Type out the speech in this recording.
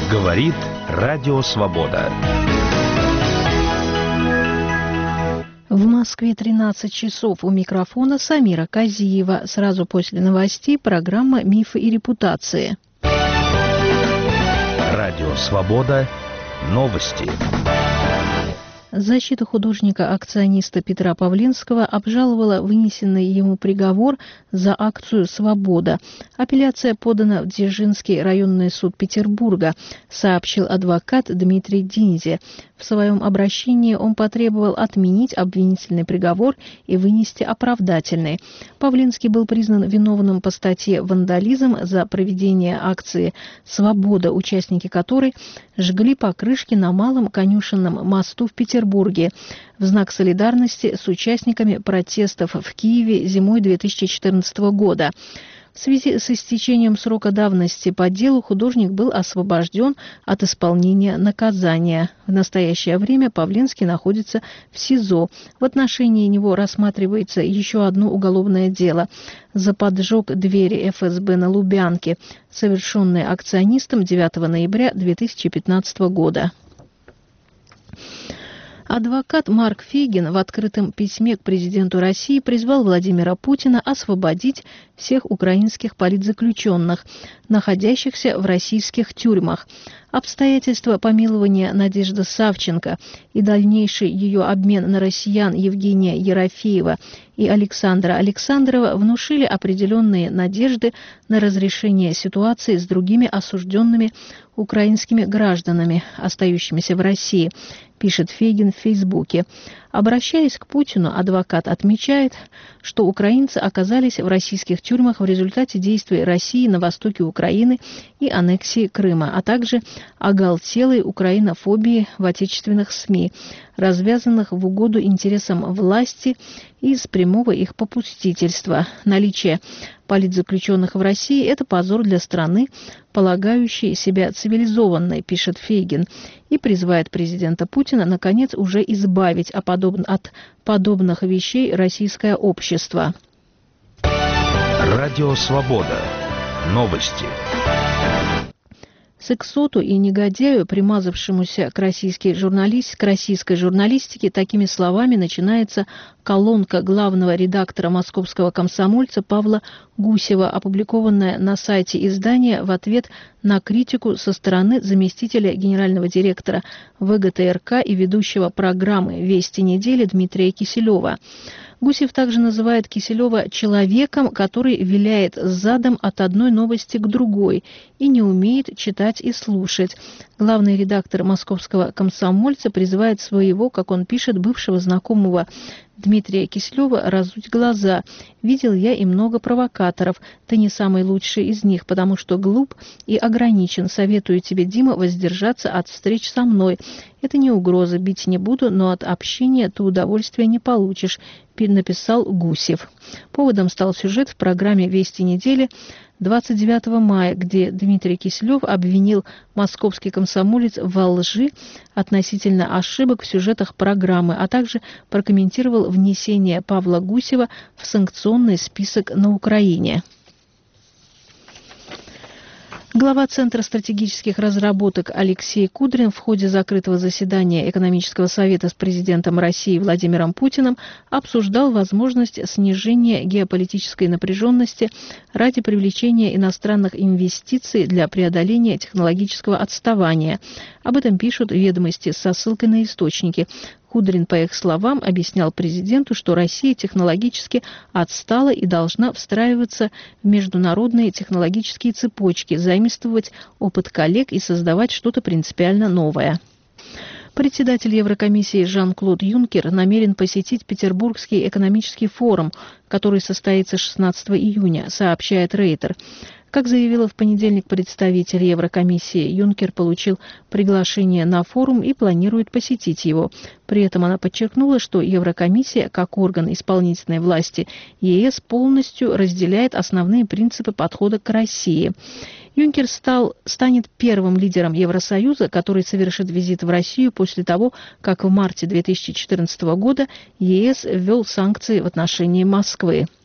Говорит Радио Свобода. В Москве 13 часов. У микрофона Самира Казиева. Сразу после новостей программа «Мифы и репутации». Радио Свобода. Новости. Защита художника-акциониста Петра Павленского обжаловала вынесенный ему приговор за акцию «Свобода». Апелляция подана в Дзержинский районный суд Петербурга, сообщил адвокат Дмитрий Динзе. В своем обращении он потребовал отменить обвинительный приговор и вынести оправдательный. Павленский был признан виновным по статье «Вандализм» за проведение акции «Свобода», участники которой жгли покрышки на Малом Конюшенном мосту в Петербурге в знак солидарности с участниками протестов в Киеве зимой 2014 года. В связи с истечением срока давности по делу художник был освобожден от исполнения наказания. В настоящее время Павленский находится в СИЗО. В отношении него рассматривается еще одно уголовное дело за поджог двери ФСБ на Лубянке, совершенное акционистом 9 ноября 2015 года. Адвокат Марк Фейгин в открытом письме к президенту России призвал Владимира Путина освободить всех украинских политзаключенных, находящихся в российских тюрьмах. Обстоятельства помилования Надежды Савченко и дальнейший ее обмен на россиян Евгения Ерофеева и Александра Александрова внушили определенные надежды на разрешение ситуации с другими осужденными украинскими гражданами, остающимися в России, пишет Фейгин в Фейсбуке. Обращаясь к Путину, адвокат отмечает, что украинцы оказались в российских тюрьмах в результате действий России на востоке Украины и аннексии Крыма, а также оголтелой украинофобии в отечественных СМИ, развязанных в угоду интересам власти и с прямого их попустительства. Наличие политзаключенных в России – это позор для страны, полагающей себя цивилизованной, пишет Фейгин, и призывает президента Путина, наконец, уже избавить от подобных вещей российское общество. Радио Свобода. Новости. Сексоту и негодяю, примазавшемуся к российской журналистике, такими словами начинается колонка главного редактора московского «Комсомольца» Павла Гусева, опубликованная на сайте издания в ответ на критику со стороны заместителя генерального директора ВГТРК и ведущего программы «Вести недели» Дмитрия Киселева. Гусев также называет Киселева человеком, который виляет задом от одной новости к другой и не умеет читать и слушать. Главный редактор московского «Комсомольца» призывает своего, как он пишет, бывшего знакомого Дмитрия Киселева разуть глаза. «Видел я и много провокаторов. Ты не самый лучший из них, потому что глуп и ограничен. Советую тебе, Дима, воздержаться от встреч со мной. Это не угроза, бить не буду, но от общения ты удовольствия не получишь», написал Гусев. Поводом стал сюжет в программе «Вести недели» 29 мая, где Дмитрий Киселев обвинил московский комсомолец во лжи относительно ошибок в сюжетах программы, а также прокомментировал внесение Павла Гусева в санкционный список на Украине. Глава Центра стратегических разработок Алексей Кудрин в ходе закрытого заседания Экономического совета с президентом России Владимиром Путиным обсуждал возможность снижения геополитической напряженности ради привлечения иностранных инвестиций для преодоления технологического отставания. Об этом пишут «Ведомости» со ссылкой на источники. Кудрин, по их словам, объяснял президенту, что Россия технологически отстала и должна встраиваться в международные технологические цепочки, заимствовать опыт коллег и создавать что-то принципиально новое. Председатель Еврокомиссии Жан-Клод Юнкер намерен посетить Петербургский экономический форум, который состоится 16 июня, сообщает Рейтер. Как заявила в понедельник представитель Еврокомиссии, Юнкер получил приглашение на форум и планирует посетить его. При этом она подчеркнула, что Еврокомиссия, как орган исполнительной власти ЕС, полностью разделяет основные принципы подхода к России. Юнкер станет первым лидером Евросоюза, который совершит визит в Россию после того, как в марте 2014 года ЕС ввел санкции в отношении Москвы.